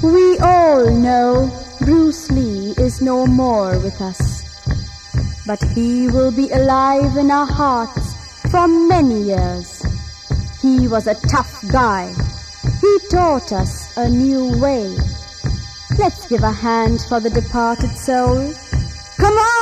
We all know Bruce Lee is no more with us, but he will be alive in our hearts for many years. He was a tough guy. He taught us a new way. Let's give a hand for the departed soul. Come on!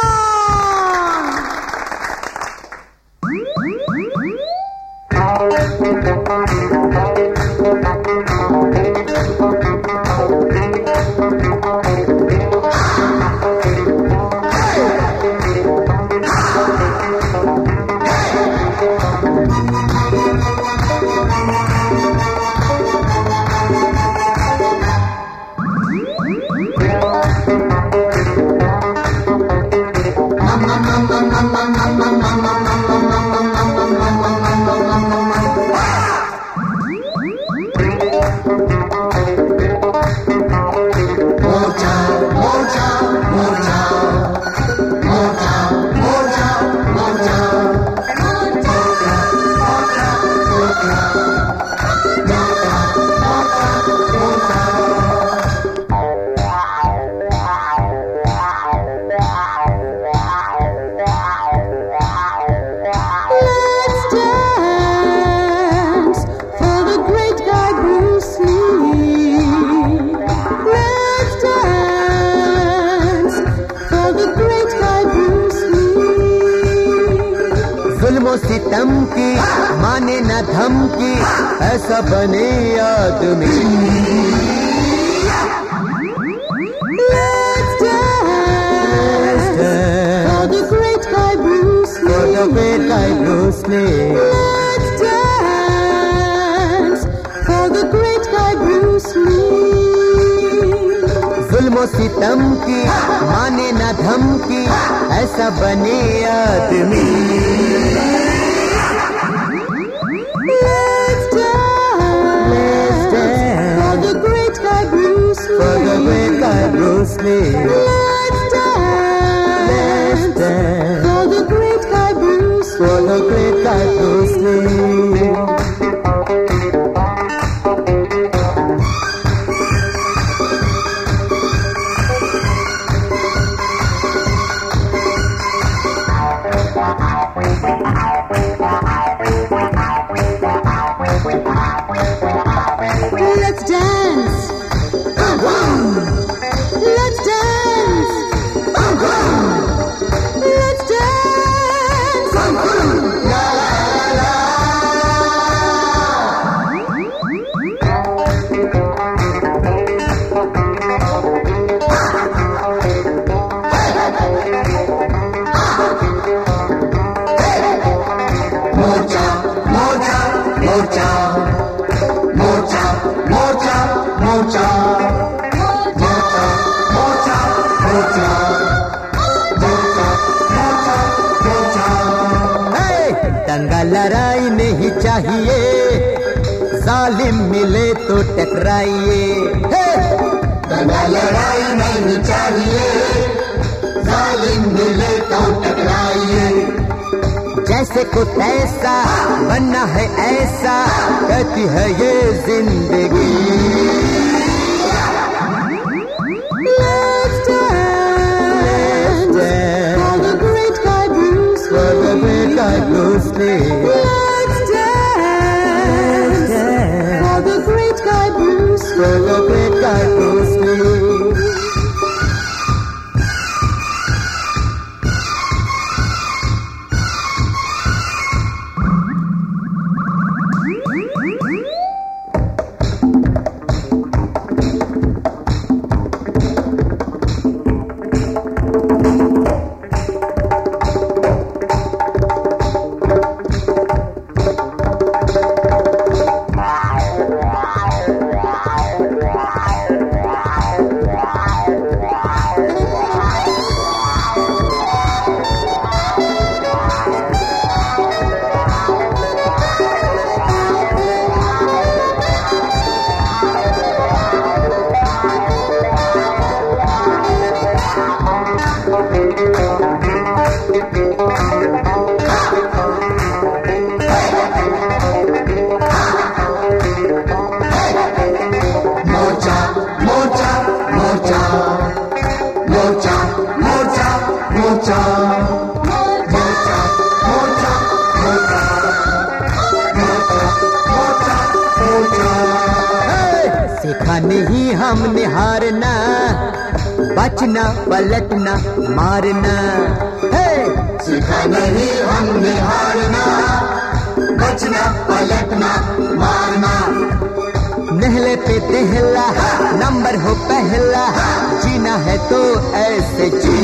सितम की माने न धमकी, ऐसा बने आदमी। Let's dance for the great guy Bruce Lee. For the great guy Bruce Lee. Let's dance for the great guy Bruce Lee. जुल्म सितम की माने न धमकी, ऐसा बने आदमी। For the great guy Bruce Lee. Let's dance for the great guy Bruce Lee. For the great guy Bruce Lee. Let's dance. Let's dance. Let's dance. La la la. Mocha, mocha, mocha. Mocha, mocha, mocha. दंगा लड़ाई नहीं चाहिए, जालिम मिले तो टकराइए। दंगा लड़ाई नहीं चाहिए, जालिम मिले तो टकराइए। जैसे को तैसा बनना है ऐसा, कहती है ये जिंदगी। Let's dance for the great guy Bruce Lee. For the great guy Bruce Lee. Let's dance for the great guy Bruce Lee. For the great guy Bruce Lee. सीखा नहीं हमने हारना, बचना पलटना मारना। सीखा नहीं हमने हारना, बचना पलटना मारना। नहले पे पहला नंबर हो पहला, जीना है तो ऐसे जी।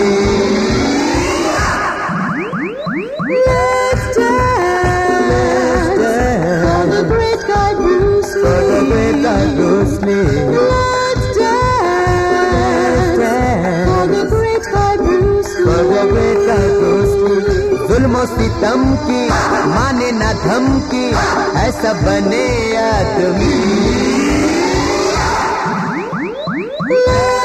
Let's dance for the great guy Bruce Lee. For the great guy Bruce Lee. Let's dance for the great guy Bruce Lee. For the great guy Bruce Lee. जुल्म सितम की माने ना धमकी, ऐसा बने आदमी।